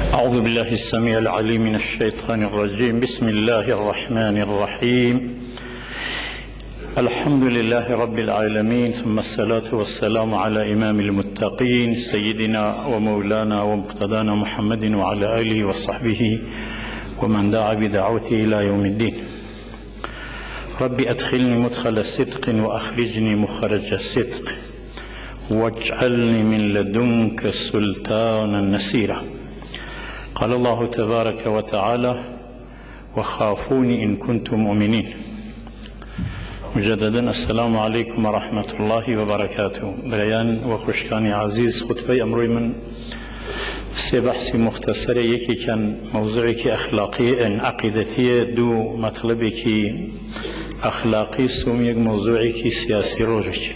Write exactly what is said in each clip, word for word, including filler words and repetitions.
أعوذ بالله السميع العليم من الشيطان الرجيم. بسم الله الرحمن الرحيم. الحمد لله رب العالمين، ثم الصلاة والسلام على إمام المتقين سيدنا ومولانا ومقتدانا محمد وعلى آله وصحبه ومن دعا بدعوته إلى يوم الدين. رب أدخلني مدخل صدق وأخرجني مخرج الصدق واجعلني من لدنك سلطانا نصيرا. قال الله تبارك وتعالى: وخافوني إن كنتم مؤمنين. مجددا السلام عليكم ورحمة الله وبركاته. بريان وخشكاني عزيز، خطبة أمروي من سي بحث مختصر. يكي كان موضوعك أخلاقي إن عقيدتي، دو مطلبك أخلاقي، سوميك موضوعك سياسي روجك.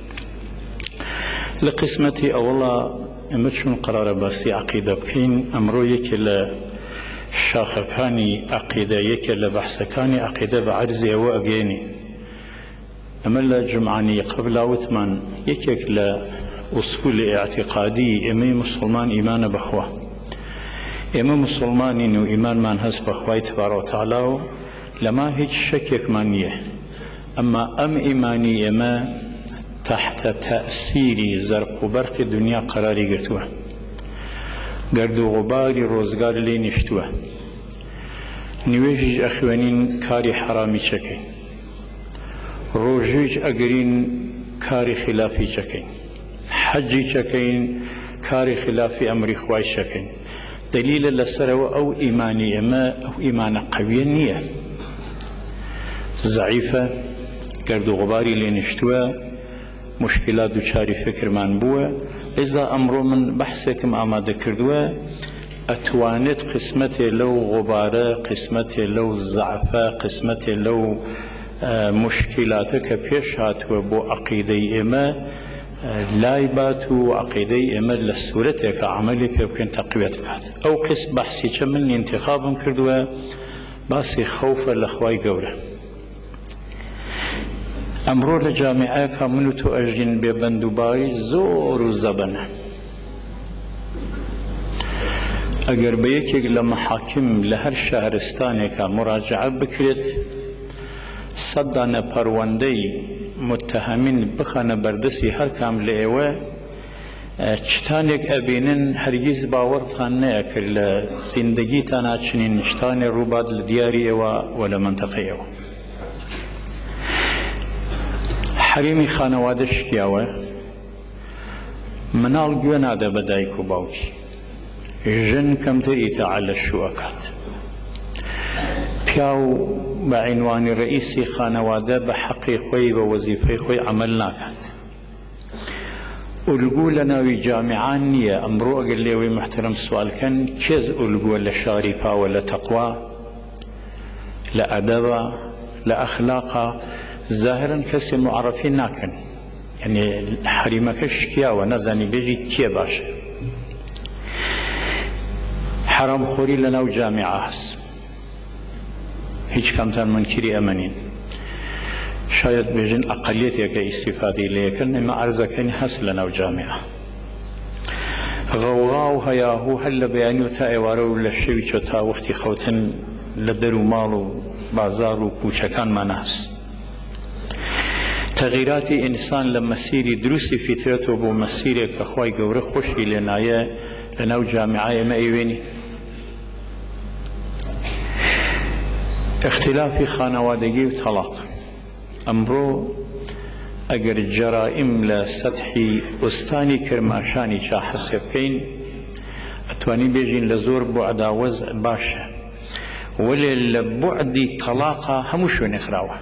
لقسمتي أولا امتشون قرار باسي عقيدة بكين أمرو يكي لشاخكاني عقيدة، يكي لبحثكاني عقيدة بعرزي وأجيني. أما لجمعاني قبل وثمان يكي لأصول اعتقادي. إمي مسلمان إيمان بخوة، إمي مسلمان إنه إيمان من هز بخوة تبارك وتعالى، لما هيك شكك مانيه. أما أم إيماني إما تحت تأثير زرق وبرق الدنيا قراري قرتوه، قرد وغباري روزقار لي نشتوه. نويجج أخوانين كاري حرامي شكين، روجيج أقرين كاري خلافي شكين، حجي شكين كاري خلافي أمري خواي شكين. دليل لسروا أو إيماني إما أو إيمان قوية نية ضعيفة، قرد وغباري لي نشتوه، مشكلات دوچاری فکر من بوه. إذا أمر من بحثكم آماده كردوه، أتوانت قسمتي لو غبارة، قسمتي لو ضعفة، قسمتي لو مشكلاتك بيش هاتوا بو عقيدة إما لايباتو عقيدة إما لسورتك عملي بيمكن تقويتك. أو قسم بحثي كمن انتخاب كردوه باسي خوفا لأخواي قوله. أمرو لجامعة كاملو تؤجن ببندوباري زور وزبنة. أجر بيكي لما حاكم لهر شهرستاني كمراجعة بكرت صدنا پروندي متهمين بخانة بردسي هر كام لإيوه چتانيك أبينن هرگيز باور خانة أكر لزندگي تانا چنين چتاني روباد لدياري إيوه ولا منطقة إيوه. حريمي خانوادش كياوه منال جوانا دا بدايكو باوكي جن كم تريتا على الشوكات بياو بعنوان رئيسي خانواده بحقي خوي ووظيفي خوي عملنا كات. ألقو لنا جامعان نية. أمرو أقل لي محترم السؤال كان كيز ألقو لشارفة ولا تقوى لا أدبة لا أخلاقها ظاهرا كسي معرفين ناكن، يعني حريمكش كيا ونزاني بيجي كيا باشه. حرام خوري لنا وجامعة هس هيج كمتان منكري أمانين، شايد بيجن أقليتك استفادة ليكن إما أرزكين هس لنا وجامعة. غوغاو هياهو هل بيانيو تايوارو للشوي تا وقتي خوتن لدرو مالو بازارو كوشكان ما ناس. تغييرات إنسان لما سيري دروسي فطرته بو مسيري كخواي قوري خوشي لنايا لناو جامعة ما ايويني. اختلافي خانوادگي وطلاق. أمرو أجر الجرائم لسطحي أستاني كرماشاني شا حسب كين أتواني بيجين لزور بعدا وزع باشا وللبعد طلاقة همشو نخراوه.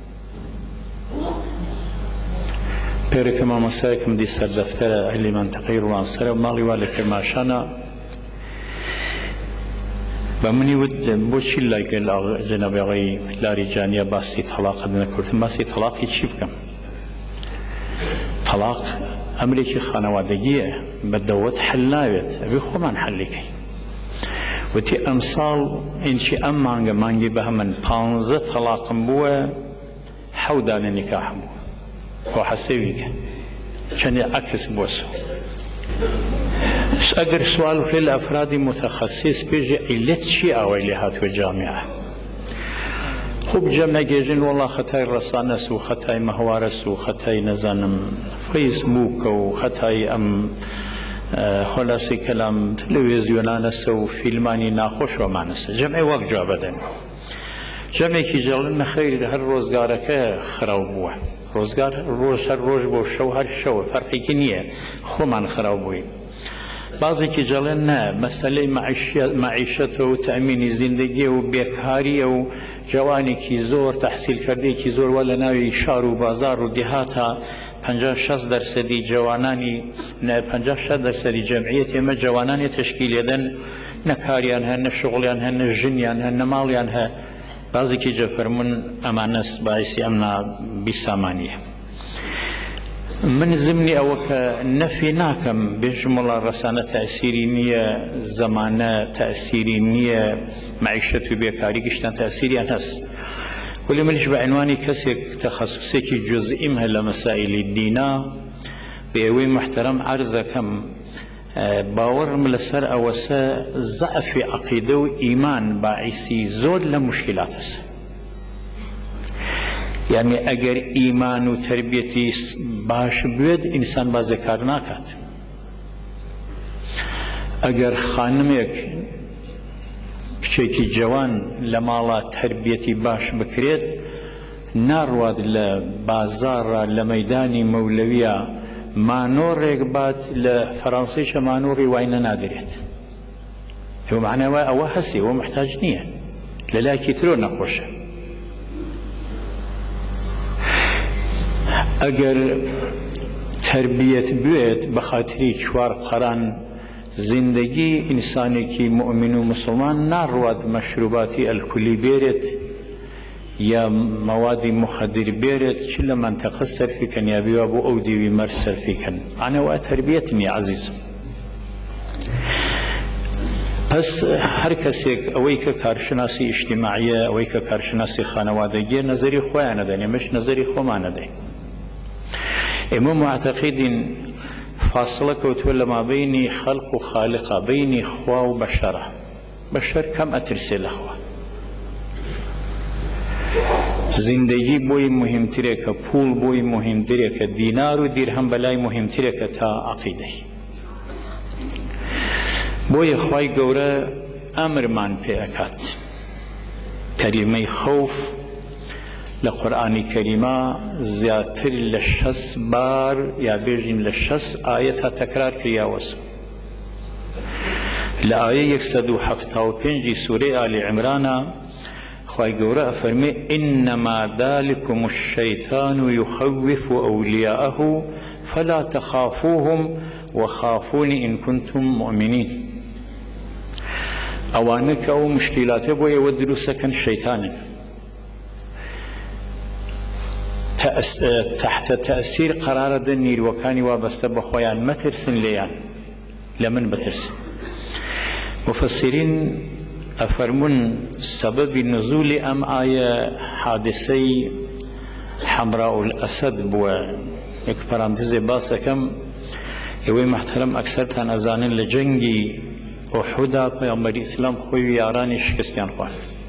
بيرك ما مساكم دي سر دفتر أهل منطقة روان سر ومالي والك ماشانا بمني ود بوشي لايك جناب أغي لاري جانيا باسي طلاق بدنا كرت باسي طلاق يشيبكم طلاق أمريكي خانوادگية بدوت حلاوت أبي خو من حليكي وتي أمثال إنشي أم مانجا مانجي بهمن بانزة طلاق بوا حودان نكاح بوا وحسيبك شنو عكس بوسو اگر سوال في الافراد متخصص بيجي علت شيء او لهات وجامعه خوب جمع جيجن والله خطاي رسانس وخطاي مهوارس وخطاي نزانم فيسبوك وخطاي ام خلاصي كلام تلفزيونانس وفيلماني ناخوش ومانس جمع وقت جوابدن جمع كي جلن خير هر روزگارك خراب بوه روزگار روز هر روز بو شو هر شو فرقی کی نیه خومان خراب بوی بعضی که جلن نه مسئله معیشت و تأمین زندگی و بیکاری و جوانی که زور تحصیل کرده که زور ولا ناوی شهر و بازار و دهاتا پنجاه شصت درصدی جوانانی نه پنجاه شصت درصدی جمعیت ما جوانانی تشکیل دن نکاریان هن شغلیان هن جنیان هن مالیان هن بعضی که جفرمون امانس باعثی امنا بسامانیه من زمني أوك نفي ناكم بجمل رسانة تأثيري نية زمانة تأثيري نية معيشة بيكاري قشتان تأثيري أنهس ولي منش بعنواني كسيك تخصصي كي جزء إمها لمسائل الدينا بيوي محترم عرضكم باور ملسر أوسا ضعف عقيدة وإيمان باعثي زود لمشكلات يعني اگر ایمان و تربیتی باش بود انسان باز کار نکات اگر خانمک کچکی جوان لمالا تربیتی باش بکرید نارواد لبازار لمیدانی مولویا مانور اقبات لفرانسيش مانوري وين نادريت هو معناه او حسي هو محتاج نيه لا كثيرون نخوشه اگر تربیت بیت بخاطری چوار قران زندگی انسانی کی مؤمن و مسلمان نارواد مشروباتی الکلی بیرت یا مواد مخدر بیرت چلا منطقه صرفی کن یا بیوابو او دیوی مر صرفی کن انا و تربیتنی عزیز پس هر کسی اوی که کارشناسی اجتماعیه اوی که کارشناسی خانوادگی نظری خواه ندنی مش نظری خو ما ندنی اما معتقدين فاصلة كوتولا ما بين خلق وخالق بين خوا وبشرة بشر كم أترسل أخوة زندگی بوی مهم تره که پول بوی مهم تره که دینار و درهم بلای مهم تره که تا عقیده بوی خوای گوره امر من پی اکات کریمه خوف لقرآن كريمة زياتر لشس بار يا بيجين لشس آياتها تكرار كريا وسو لآية يكسدو حفتاو بينجي سورة آل عمران خواهي قوراء فرمي إنما ذلكم الشيطان يخوف أولياءه فلا تخافوهم وخافوني إن كنتم مؤمنين أوانك أو مشكلات بوي ودلو سكن الشيطان تحت تأثير قرار دنير وكاني وابست بخويان ما ترسن ليان لمن بترسن مفسرين أفرمون سبب نزول أم آية حادثي حمراء الأسد بوا یک پرانتز باسكم يوي محترم أكثر تان أزانن لجنگي أحدا پیامبر اسلام خوي ياراني شكستيان خوان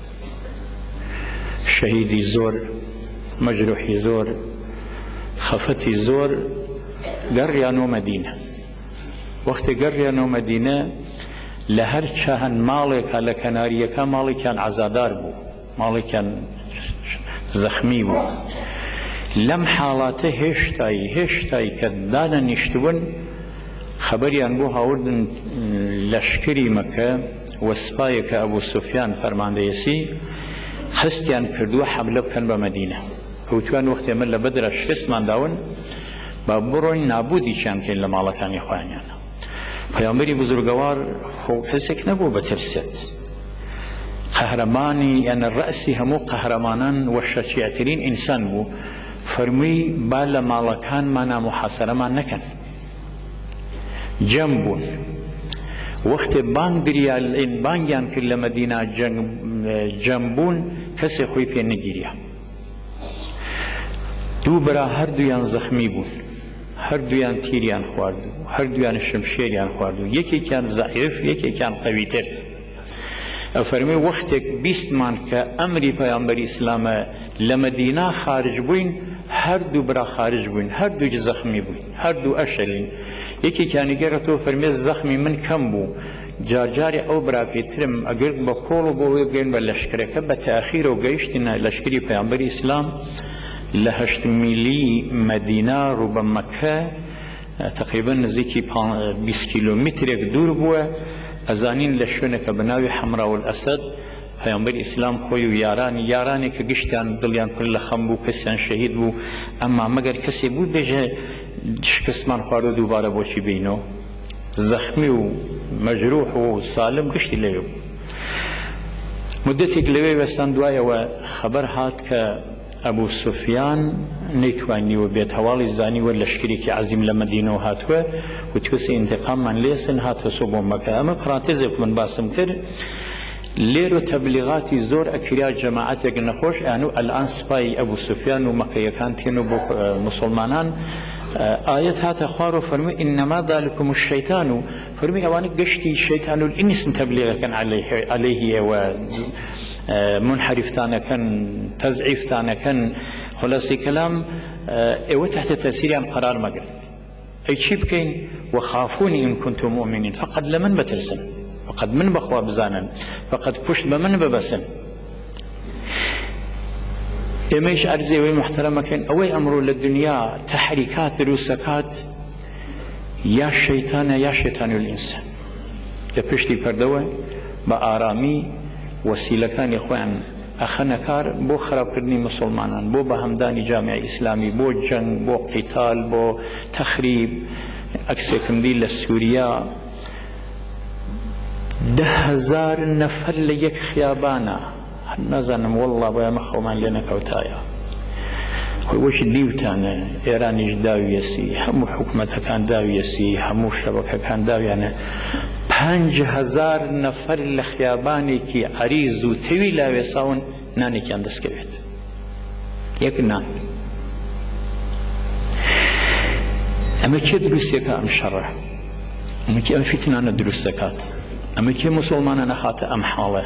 شهيدي زور مجروحي زور خفتي زور قريانو مدينة وقت قريانو مدينة لهر شاهن مالك على كناريا كان مالك كان عزادار بو مالك كان زخمي بو لم حالاته هشتاي هشتاي كدانا نشتون خبري أن بو هاوردن لشكري مكة وسبايك أبو سفيان فرمان ديسي خستيان كردو حمله كان بمدينة وتوان وقت من لبدر الشخص من داون بابرون نابودي كان كين لمالا كان يخوانيان پیامبری بزرگوار خوب حسک نبو بترسد قهرمانی ان الرأسی همو قهرمانان و شجاعترین انسان بو فرمی بالا مالکان مانا محاصره ما نکن جنبون وقت بانگ بریال این بانگیان که لمدینه جنبون کسی خوی پی نگیریا دو برا هر دویان زخمی بون هەردوویان تیریان خواردو هەردوویان شمشێریان خواردو یەکێکیان زەعیف یەکێکیان قەویتر ئەفەرمێ وەختێک بیستمان کە ئەمری پەیامبەری ئیسلامە لە مەدینە خارج بووین هەردوو برا خارج بووین هەردووی زەخمی بووین هەردوو ئەشەلین یەکێکیانی گەڕێتەوە فەرمێ زەخمی من کەم بوو جارجاری ئەو براکەیترم ئەگەر بە کۆڵ و بۆ بگەین بە لەشکرەکە بە تاخیرەوە گەیشتینە لەشکری پەیامبەری ئیسلام لە هەشت میلی مەدینە ڕوو بە مەکە تقریبا نزیکی بیست کیلۆمترێک دوور بووە ئەزانین لە شوێنێکە بە ناوی حەمراوەل ئەسەد پەیامبەری ئیسلام خۆی و یارانی یارانی کە گشتیان دڵیان پڕ لە خەم بوو کەسیان شەهید بوو ئەمما مەگەر کەسێ بوو بێژێ شکستمان خوارد و دووبارە بۆچی بینەوە زەخمی و مەجروح و سالم گشتی لەوێ بوو مدەتێک لەوێ وەستان دوایەوە خەبەر هات کە ئەبوو سوفیان نەیتوانیوە بێت هەواڵی زانیوە لەشکرێکی عەزیم لە مەدینەوە هاتووە وتوسە ئینتقاممان لێسن هاتوە سۆ بۆ مەکە ئەمە پرانتێزێک من باسم کرد لێرە تەبلیغاتی زۆر ئەکریا جەماعەتێک نەخۆش یان و ئەلئان سپای ئەبوو سوفیان و مەکەیەکان تێنەوە بۆ موسڵمانان ئاەت هاتە خوار و فەرمووی ئینەما ذالکم الشەیطان و فەرمووی ئەوانە گەشتی شەیطان و ئینسن تەبلیغەکەن عەلەیهی ئێوە منحرفتانەکەن تەزعیفتانەکەن خلاصی کەلام ئێوە تحتە تەسیریان قەرار مەگرن ئەی چی بکەین وەخافونی ئین کونتم مؤمنین فقط لە من بترسن فقط من بەخوا بزانن فقط پشت بە من ببەسن ئێمەش عەرزێوەی محتەرەمەکەن ئەوەی ئەمڕۆ لە دنیا تەحریکات دروستەکات یا شەیتانە یا شەیتانی الئینسە لە پشتی پەردەوە بە ئارامی وەسیلەکانی خۆیان ئەخەنە کار بۆ خراپکردنی مسلمانان بۆ بەهەمدانی جامعی ئیسلامی بۆ جەنگ بۆ قیتال بۆ تەخریب ئەکسێکم دی لە سووریا ده هەزار نەفەر لە یەک خیابانە نازانم وەڵڵا بۆ ئەمە خەومان لێ نەکەوتایە خۆی وەشی دیوتانە ئێرانیش داویەسی هەموو حکومەتەکان داویەسی هەموو شەبەکەکان داویانە پەنج هەزار نەفەر لە خیابانێکی عەریز و تەوی لاوێساون نانێکیان دەستکەوێت یەک نان ئەمە کێ دروستێکە ئەم شەڕە ئەمە کێ ئەم فیتنانە دروست دەکات ئەمە کێ موسڵمانە نەخاتە ئەم حاڵە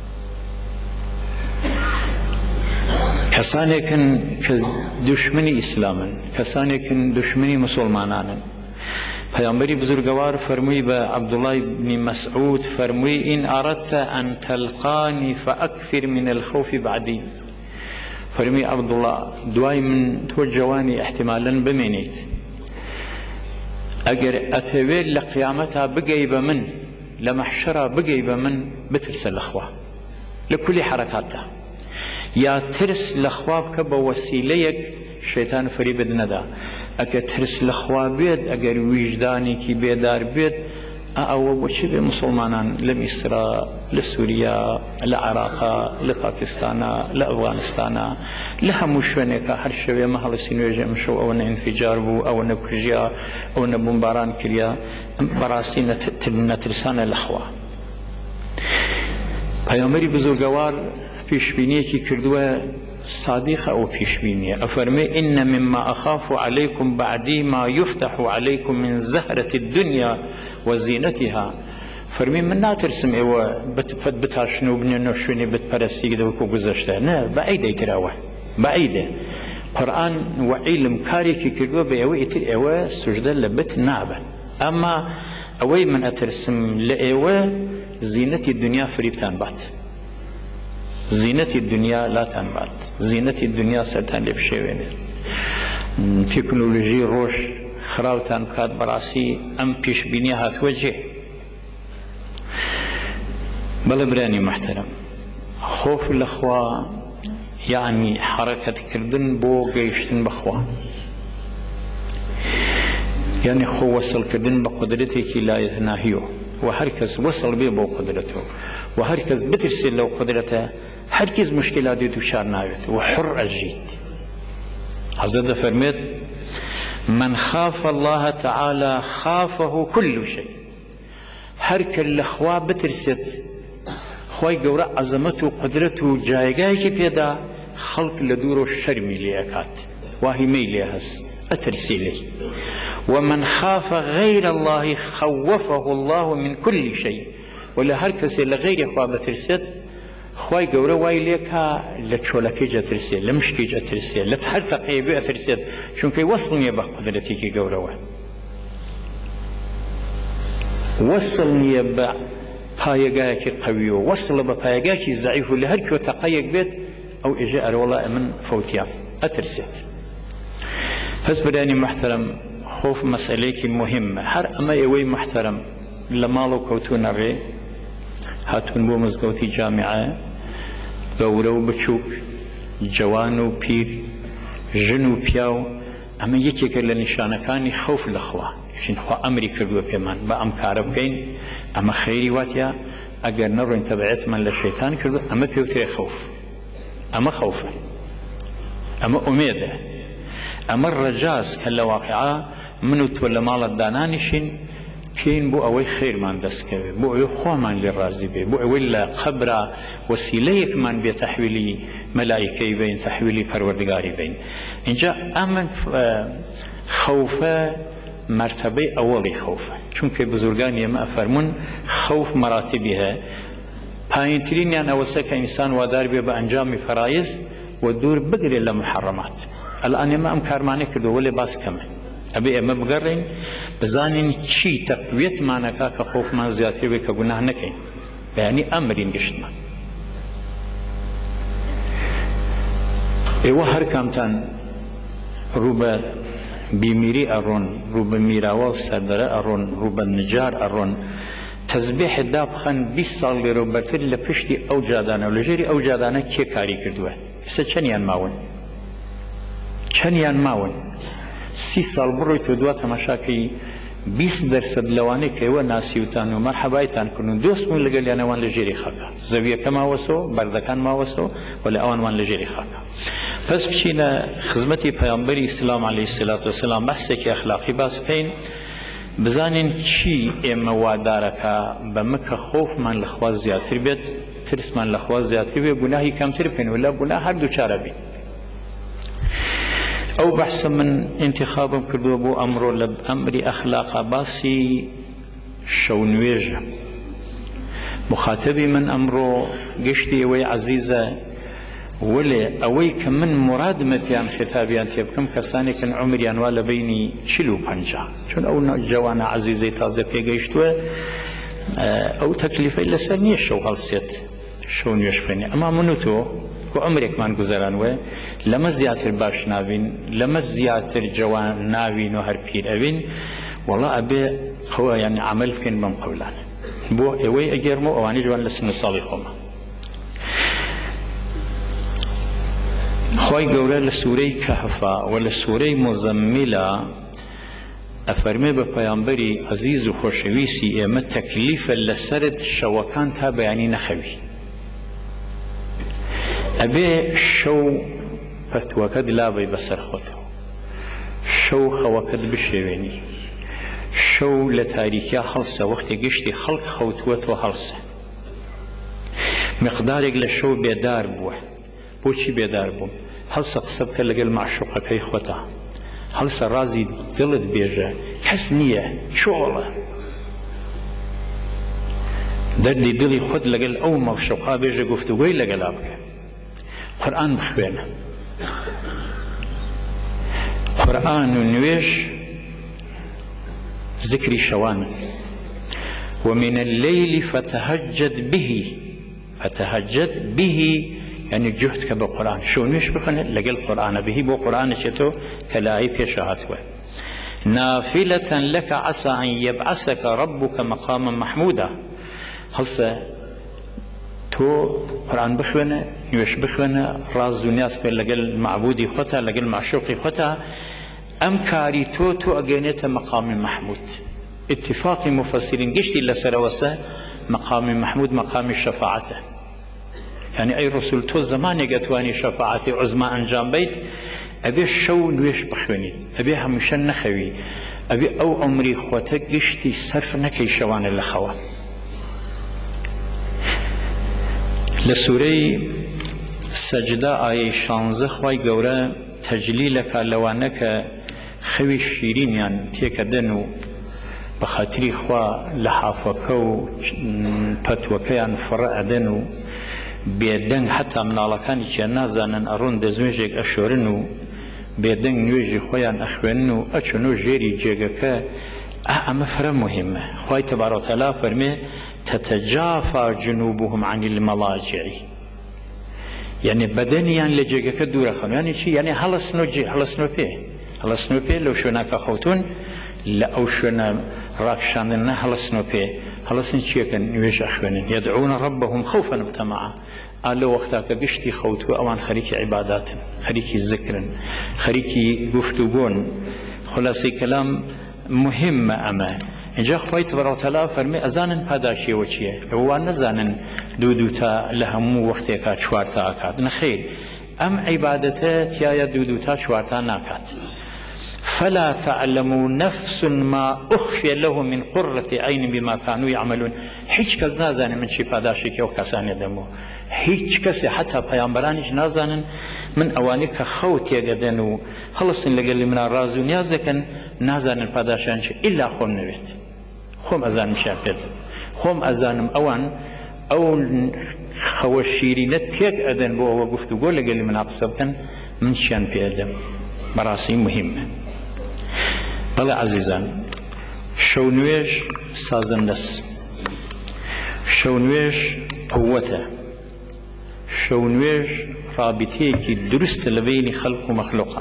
کەسانێکن کە دوشمنی ئیسلامن کەسانێکن دوشمنی مسلمانانن پەیامبەری بزرگەوار فەرمووی بە عەبدوڵای بنی مەسعود فەرمووی ئین ئەڕەدتە ئەن تەلقانی فەئەکثر من الخەوف بەعدی فەرمووی عەبدوڵا دوای من تۆ جوانی احتیمالاً بمێنیت ئەگەر ئەتەوێت لە قیامەتا بگەی بە من لە مەحشەرا بگەی بە من بترسە لەخوا لە کولی حەرەکاتە یا ترس لەخوا بکە بە وەسیلەیەک شەیتان فەریبت نەدا ئەگەر ترس لەخوا بێت ئەگەر ویژدانێکی بێدار بێت ئەوە بۆچی بێ مسلمانان لە میسرا لە سووریا لە عێراقا لە پاکستانە لە ئەفغانستانە لە هەموو شوێنێکە هەر شەوێ مە هەڵەسی نوێژێ ئەمشەو ئەوە ئینفیجار بوو ئەوە نەکوژیا ئەوە نەبومباران کریا بەڕاستی نەترسانە لەخوا پەیامبەری بزرگەوار پیشبینیەکی کردووە صادقة أو بيشبينية أفرمي إن مما أخاف عليكم بعدي ما يفتح عليكم من زهرة الدنيا وزينتها فرمي من ناترسم إيوه بتفت بتاشنو بنينو شوني بتبرستي كده وكو گذشته نه بعيدة يتراوه بعيدة قرآن وعلم كاري كي كردوه بإيوه يتر إيوه سجدة لبت نابا أما أوي من أترسم لإيوه زينة الدنيا فريبتان بات زينة الدنيا لا تنبات زينة الدنيا سرتان لبشيوين تكنولوجي روش خراوتان بكات براسي أم بيش بنيها توجه بل براني محترم خوف الأخوة يعني حركة كردن بو قيشتن بخوا يعني خو وصل كردن بقدرتك لا يتناهيه وهركز وصل بيه بو قدرته وهركز بترسل له قدرته هرگز مشکلاتی دچار ناوید و حر اجید حضرت فرمید من خاف الله تعالى خافه كل شيء هر کل خوا بترسد خوای گەورە عەزەمەت و قدرت و جایگایەکی پێدا خەڵک لە دوورۆ شەرمی لێ ئەکات واهیمەی لێ هەست ئەترسی لێ ومن خاف غير الله خوفه الله من كل شيء ولا هر کسی لغیر خوا بترسید خوای گەورە وای لێکا لە چۆلەکەی جەترسێت لە مشکی جەترسێت لە هەر تەقەیە بێ ئەترسێت چونکە وەسڵ نییە بە قودرەتێکی گەورەوە وەسڵ نییە بە پایەگایەکی قەویەوە وەسڵە بە پایەگایەکی زەعیف و لە هەر کوێ تەقەیەک بێت ئەو ئێژە ئەرەوەڵا من فەوتیام ئەترسێت. پس برانی محترم خوف مەسئلەیەکی مهمە. هەر ئەمە ئێوەی محترم لە ماڵ و کەوتونە ڕێ هاتوون بۆ مزگەوتی جامیعە گەورە و بچووک جوان و پیر ژن و پیاو ئەمە یەکێکە لە نیشانەکانی خەوف لەخوا ژین خوا ئەمری کردووە پێمان بە ئەم کارە بکەین ئەمە خەیری واتە ئەگەر نەڕۆین تەبعەتمان لە شەیتان کردو ئەمە پێوترێ خەوف ئەمە خەوفە ئەمە ئومێدە ئەمە ڕەجاز کە لە واقعا من و تۆ لە ماڵت دانانیشین کەین بۆ ئەوەی خێرمان دەستکەوێت بۆ ئەوەی خوامان لێ ڕازی بێ بۆ ئەوەی لە قەبرا وەسیلەیەکمان بێ تەحویلی مەلائیکەی بین تەحویلی پەروەردگاری بین. اینجا ئەمە خەوفە مرتبەی ئەوەڵی خەوفە چونکە بزرگانی ئێمە ئەفەرمون خەوف مەراتیبی هەیە پایینترینیان ئەوەسە کە ئینسان وادار بێ بە ئەنجامی فەرایز و دوور بگرێت لە محەڕەمات. ئەلان ئێمە ئەم کارمانەی کردووە لێ باس کەمە ئەبێ ئێمە بگەڕین بزانین چی تەقویەتمانەکە کە خۆفمان زیاتر بێ کە گوناه نەکەین بەیانی ئەمرین گشتمان. ئێوە هەر کامتان ڕوو بە بیمیری ئەڕۆن ڕوو بە میراوە و سەردەرە ئەڕۆن ڕوو بە نجار ئەڕۆن تەزبیح دابخەن بیست ساڵ لێرە و بەرتر لە پشتی ئەو جادانە و لە ژێری ئەو جادانە کێ کاری کردووە ئێستا چەندیان ماون چەندیان ماون سی ساڵ بڕۆی تۆ دوات تەماشاکەی بیست دەرسەد لەوانەی کە ئێوە ناسیوتان و مەرحەبایتان کردن دۆستبوون لەگەڵیانەوان لە ژێری خاکە زەویەکە ماوەسەوە بەردەکان ماوەسەوە و لە ئەوانوان لە ژێری خاکە. پس بچینە خزمەتی پەیامبەری ئیسلام عەلەیهی سەلات وەسەلام بەحسێکی ئەخلاقی باس بکەین بزانین چی ئێمە وادارەکە بەمە کە خۆفمان لەخوا زیاتر بێت ترسمان لەخوا زیاتر بێت گوناهی کەمتر بکەین ولا گوناه هەردوو چارە بین. ئەو بەحسە من انتخابم کردووە بۆ ئەمڕۆ لە ئەمری ئەخلاقا باسی شەو نوێژە. مخاتەبی من ئەمڕۆ گشتی ئەوەی عەزیزە وەلێ ئەوەی کە من مرادمە پیان خێتابیان تێ بکەم کەسانێکن عومریان وا لە بینی چل و پەنجا چون ئەو جوانە عەزیزەی تازە پێگەیشتووە ئەو تەکلیفەی لەسەر نییە شەو هەڵسێت شەو نوێژ بکەنێ. ئەما من و تۆ کو عمرێکمان گوزەرانوە لەمە زیاتر باش نابین لەمە زیاتر جوان ناوین و هەر پیر ئەبین وەڵا ئەبێ خۆ یعنی عەمەل بکەین بەم قەولانە بۆ ئێوەی ئەگەرمەوە ئەوانەی جوان لە سن و ساڵی خۆمە. خوای گەورە لە سوورەی کەهفا و لە سوورەی مزەممیلە ئەفەرمێ بە پەیامبەری عەزیز و خۆشەویستی ئێمە تەکلیفە لەسەرت شەوەکان تا بەیانی نەخەوی ئەبێ شەو پەتوەکەت لابەی بەسەر خۆتەوە شەو خەوەکەت بشێوێنی شەو لە تاریکیا هەڵسە وەختی گشتی خەڵک خەوتووە تۆ هەڵسە مقدارێک لە شەو بێدار بووە. بۆچی بێدار بووم؟ هەڵسە قسە بکە لەگەڵ معشوقەکەی خۆتە هەڵسە ڕازی دڵت بێژە کەس نییە چۆڵە دەردی دڵی خۆت لەگەڵ ئەو مەعشوقا بێژە گفتوگۆی لەگەڵا بکە. قورئان بخوێنە قورئان و نوێژ ذکری شەوانە ومن الليل فتهجد به فتهجد به يعني جهد كبا قرآن شو نوش بخنه لقل قرآن به بو قرآن شتو كلاهي في شهاتوه نافلة لك عسى أن يبعثك ربك مقاما محمودا هلسا تو قرآن بخونه نوش بخونه راز وناس بين لقل معبودي خطا لقل معشوقي خطا أم كاري تو تو أجنيت مقام محمود. اتفاق مفسرين قشتي لسروسه مقام محمود مقام الشفاعة يعني أي رسول تو زمان يقتواني شفاعتي عزماء أنجام بيت أبي شو نويش بخواني أبي همشان نخوي أبي أو عمري خواتك قشتي صرف نكي شوان الخوا. لسوري سجدة آية شانزة خواي قورا تجليلك لوانك خەوی شیرینیان تێکەدەن و بە خاتری خوا لە حافەکە و پەتوەکەیان فڕە ئەدەن و بێدەنگ حتا مناڵەکانیان نازانن ئەڕۆن دەستنوێژێک ئەشۆرن و بێدەنگ نوێژی خۆیان ئەخوێنن و ئەچون و ژێری جێگەکە. ئەمە فرە مهمە. خوای تەبارەک و تەعالا فەرمێ تەتەجافا جنوبهم عن المەڵاجع، یعنی بەدەنیان لە جێگەکە دوورەخەن. یعنی چی؟ یعنی هەڵەستنەوە پێ هەڵەستنەوە پێ لەو شوێنە خەوتون لە ئەو شوێنە ڕاکشاندنە هەڵەستنەوە پێ. هەڵەستن چیەکەن؟ نوێژ ئەخوێنن. یەدعون ربهم خوفا وطمعا. ئالە وەختاکە گشتی خەوتووە ئەوان خەریکی عیباداتن، خەریکی ذکرن، خەریکی گفتوگۆن. خلاصەی کەلام مهمە ئەمە. اینجا خوای تەبارەک و تەعالا فەرمێ ئەزانن پاداشیەوە چییە؟ ئەوان نەزانن دوو دووتا لە هەموو وەختێکا چوارتا ئاکات. نەخێر، ئەم عیبادەتە تایە دوو دووتا چوارتا ناکات. فلا تعلم نفس ما أخفي له من قرة عين بما كانوا يعملون. هیچ کەس نازانێ من چی پاداشێکی ئەو کەسانێ دەمەوە. هیچ کەسێ حتا پەیامبەرانیش نازانن من ئەوانەی کە خەو تێگەدەن و هەڵەسن لەگەڵی منە ڕاز و نیاز دەکەن نازانن پاداشیان چی ئیلا خۆم نەوێت. خۆم ئەزانمشیان پێ خۆم ئەزانم ئەوان ئەو خەوە شیرینە تێک ئەدەن بۆ ئەوە گفتوگۆ لەگەڵی منە قسە بکەن من چیان پێ ئەدەم. بەڕاستی مهمە. بەڵێ عەزیزان، شەو نوێژ سازەندەس، شەو نوێژ قووەتە، شەو نوێژ ڕابطەیەکی دروستە لە بەینی خەڵق و مەخلوقە.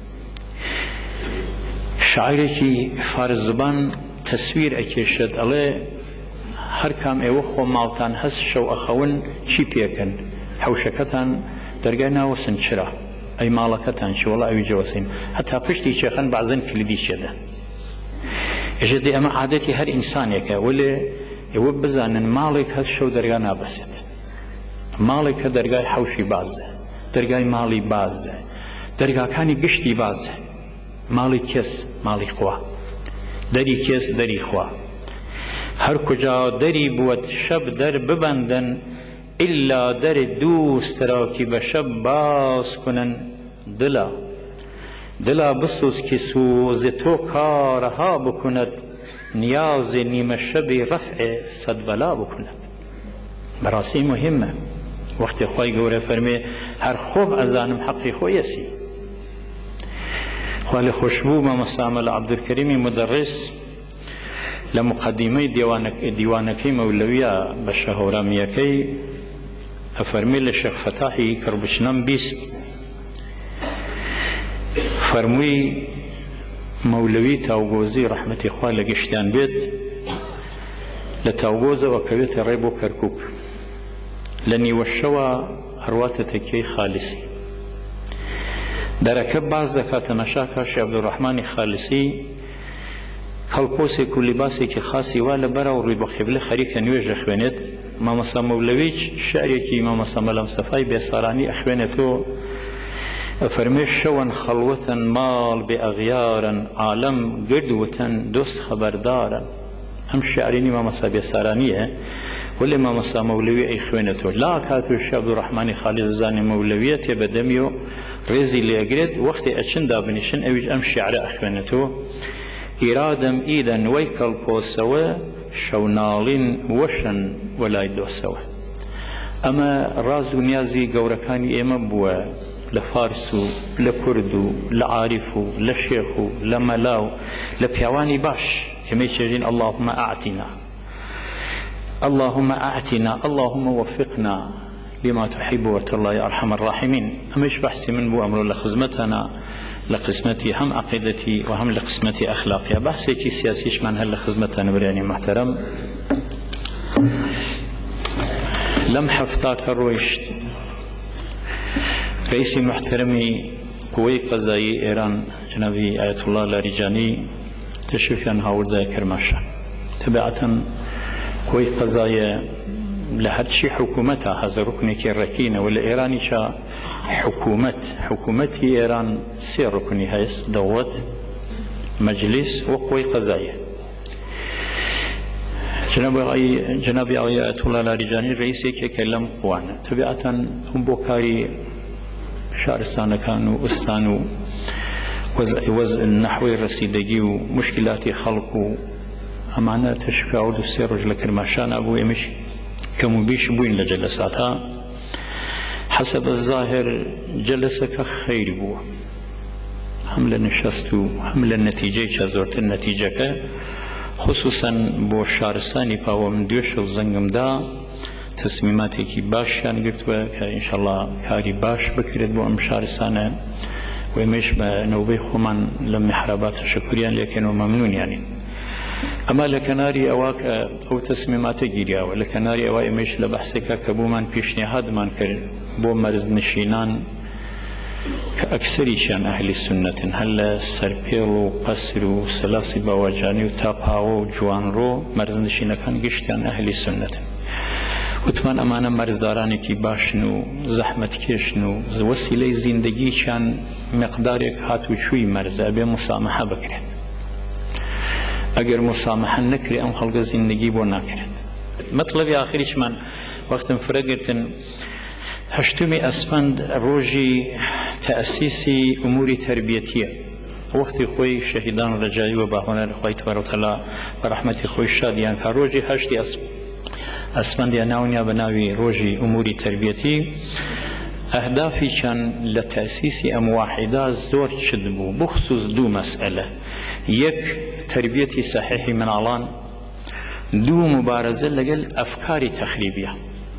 شاعیرێکی فارس زبان تەسویر ئەکێشێت، ئەڵێ هەر کام ئێوە خۆ ماڵتان هەست شەو ئەخەون چی پێکەن؟ حەوشەکەتان دەرگای ناوەسن چرا؟ ئەی ماڵەکەتان چی؟ وەڵا ئەوی جەوەسین هەتا پشتی چێخەن بەعزەن کلیدی چێدە. ئێژە دێ ئەمە عادەتی هەر ئینسانێکە. وەلێ ئێوە بزانن ماڵێک هەست شەو دەرگا نابەسێت. ماڵێک کە دەرگای حەوشی بازە، دەرگای ماڵی بازە، دەرگاکانی گشتی بازە. ماڵی کێس؟ ماڵی خوا. دەری کێس؟ دەری خوا. هەر کجا دەری بووەت شەب دەر ببەندن ئیلا دەری دووستراکی بە شەب باز کنن. دڵە دڵا بسوز کی سوزی تۆ کارەها بکوند نیازی نیمە شەبی ڕەفعێ سەد بەلا بکوند. بەڕاستی مهمە. وەختی خوای گەورە فەرمێ هەر خۆم ئەزانم حەقی خۆیەسی. خوا لە خۆشبوو مامۆستا ئەمەل عەبدولکەریمی مدەڕس لە مقەدیمەی دیوانەکەی مەولەویە بە شەهۆرامیەکەی ئەفەرمێ لە شێخ فەتاحی کڕبچنەم بیست فەرمووی مەولەوی تاوگۆزی ڕەحمەتی خوا لە گشتیان بێت لە تاوگۆزەوە کەوێتە ڕێ بۆ کەرکووک لە نیوە شەوە هەرواتە تەکیەی خالیسی دەرەکە باز دەکاتە مەشاکە شێخ عەبدوڕەحمانی خالیسی کەڵپۆسێک و لیباسێکی خاسی وا لە بەرە و ڕووی بە قیبلە خەریکە نوێژ ئەخوێنێت. مامۆستا مەولەویچ شعرێکی مامۆستا مەلە مستەفای بێسارانی ئەخوێنێتەوە ئەفەرمێ شەوەن خەڵوەتەن ماڵ بێ ئەغیارن عالەم گردوتەن دۆست خەبەردارن. ئەم شعرینی مامۆستا بێسارانیە ولی مامۆستا مەولەوی ئەیخوێنێتەوە. لا کاتو شێخ عەبدوڕەحمانی خالیس زانی مەولەویە تێبەدەمی و ڕێزی لێگرێت وەختی ئەچن دابنیشن ئەویش ئەم شعرە ئەخوێنێتەوە. ئیرادەم ئیدەن وەی کەڵپۆسەوە شەوناڵین وەشن وەلای دۆسەوە. ئەمە ڕاز و نیازی گەورەکانی ئێمە بووە لە فارس و لە کورد و لە عاریف و لە شێخ و لە مەلا و لە پیاوانی باش ئێمەی چێژین اللهم ئاعتنا اللهم ئاعتنا اللهم وفقنا لما تحب وترضى يا أرحم الراحمين. ئەمەش بەحسی من بوو ئەمڕۆ لە خزمەتەنا لقسمتي هم عقيدتي وهم لقسمتي أخلاقي. بحثي سياسيش من هل خدمتنا برياني محترم لم حفتاك الرويشت رئيسي محترمي قوي قضائي إيران جنابي آية الله لاریجانی تشريفيان هاوردا كرماشا تبعة قوي قضائي لهرشي حكومتها هذا ركن كيركينة ولا إيراني شا حكومة حكومتي إيران سير ركني هايس دوت مجلس وقوي قضايا جناب أي جناب آية الله لاریجانی رئيسي كلام قوانا تبعة هم بوكاري شارستان كانوا استانوا وضع وضع النحوي رسيدگي ومشكلات خلق أمانة تشكاو السير لكن ما شان أبو إمش كم بيش بوين لجلساتها حسب الظاهر جلسك خير بو هم لنشستو هم للنتيجة شازورت النتيجة خصوصا بو شارستاني باو من دوش الزنگم دا تصميماتي كي باش يعني قلت إن شاء الله كاري باش بكرت بو أم شارستانه ويمش بنوبي خمان لم محرابات شكريا لكنه ممنون يعني أما لكناري أواك أو تصميمات جيريا ولكناري أوا إمش لبحثك كبومان بيشنهاد مان كر بو مرز نشينان كأكثر شان أهل السنة هل سربيل وقصر وسلاسي بواجاني وتاباو وجوان رو مرز نشينا كان جشتان أهل السنة وتمان أمانة مرز داراني كي باشنو زحمت كيشنو وسيلة زندگي كان مقدارك هاتو شوي مرز أبي مسامحة بكرت اگر مسامحة نكري ام خلق زندگي بو ناكرت مطلب آخرش من وقت فرقتن هشتمي اسفند روجي تأسيسي امور تربيتية وقت خوي شهيدان رجائي وباهونا خوي تبارك وتعالى برحمة خوي شاديان كروجي هشتي اسفند يناونيا بناوي روجي امور تربيتي اهدافي كان لتأسيس ام واحدة زور شدبو بخصوص دو مسألة يك تربيتي صحيح من علان دو مبارزة لقل أفكار تخريبية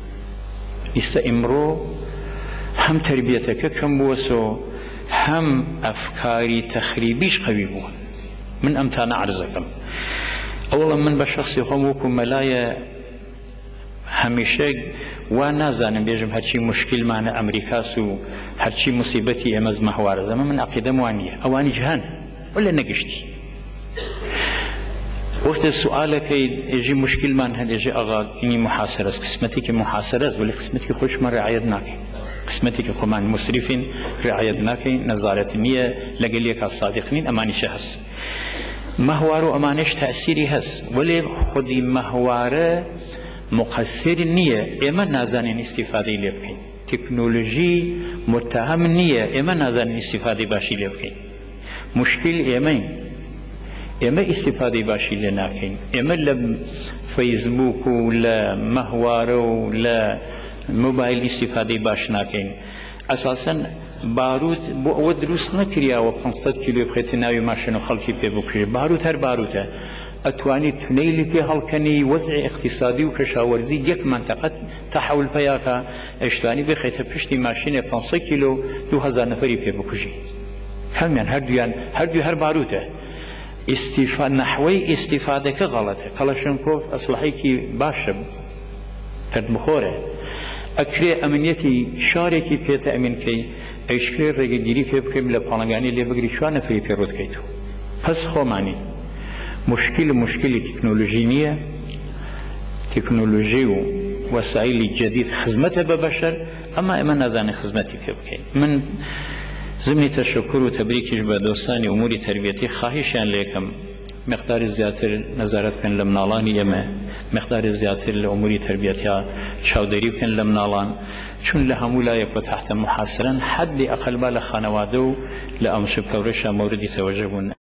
استأمرو هم تربيتك كم بوسو هم أفكار تخريبيش قويبو من أمتان عرزكم أولا من بشخصي خموكم ملايا هميشه وانا زانم بيجم هرشي مشكل معنا أمريكا سو هرشي مصيبتي أمز محوار زمان من عقيدة موانية أواني جهان ولا نقشتي وقت السؤال كي يجي مشكل من هل يجي أغا إني محاصرة قسمتك محاصرة ولا قسمتك خوش ما رعايتناك قسمتك خمان مسرفين رعايتناك نظارة نية لقليك الصادقين أماني شخص مهوارو أمانش تأثيري هس ولا خدي مهواره مقصر نية إما نازانين استفادة لبكين تكنولوجي متهم نية إما نازانين استفادة باشي لبكين مشكل إمين إما استفادة باشي لناكين إما لم فيسبوك ولا مهوار ولا موبايل استفادة باش ناكين أساسا بارود بو دروس نكريا وخمسة كيلو بخيتناوي ماشينو خلقي بيبوكري بارود هر باروده أتواني تنيلي في هالكني وضع اقتصادي وكشاورزي يك منطقة تحول بياكا اشتواني بخيت بشتي ماشينة خمسة كيلو دو هزار نفري بيبوكجي همين هردويان هردو هر باروده استفادة نحوي استفادة كغلطة كلاشنكوف أصلحيكي باشب فرد مخوره أكري أمنيتي شاركي بيتا أمين كي أشكري رجديري في بكم لبانغاني اللي بقري شوانه في بيروت كيتو بس خوماني مشكلة مشكلة تكنولوجية تكنولوجيا وسائل جديد خدمتها ببشر أما إما نزان خدمتي بكين من ضمن تشكر وتبريك بدوستاني أمور تربيتي خواهشان لكم مقدار زيادة نظارت كان لمنالاني أما مقدار زيادة الأمور تربيتها شاودري كان لمنالان شون لهم ولا يكون تحت محاصرا حد أقل بالخانوادو لأمس بورشة موردي توجهون